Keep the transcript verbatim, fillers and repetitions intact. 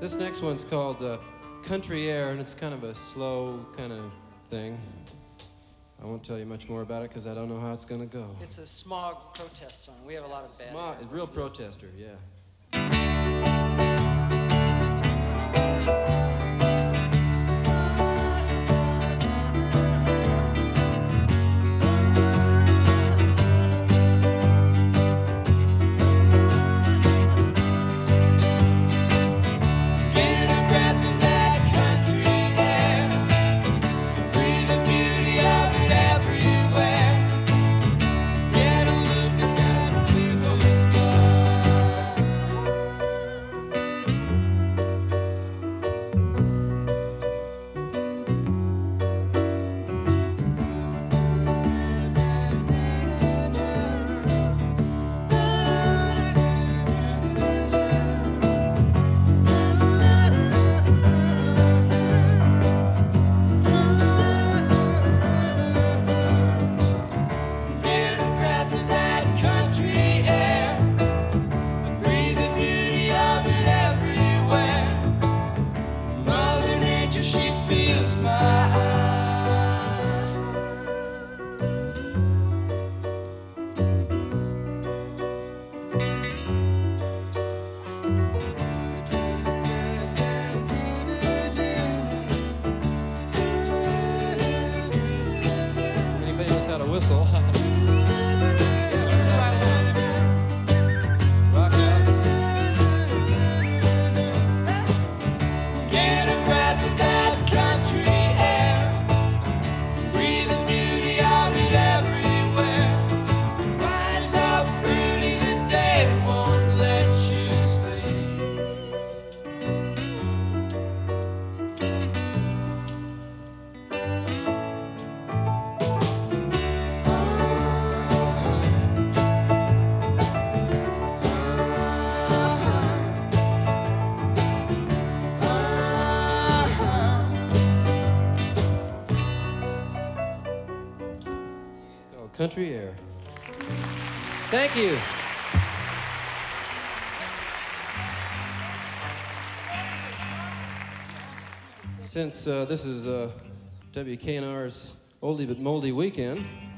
This next one's called uh, Country Air, and it's kind of a slow kind of thing. I won't tell you much more about it because I don't know how it's going to go. It's a smog protest song. We have a lot of bad Smog, air. a real protester, yeah. Whistle. Country Air. Thank you. Since uh, this is uh, W K N R's Oldie But Moldy Weekend,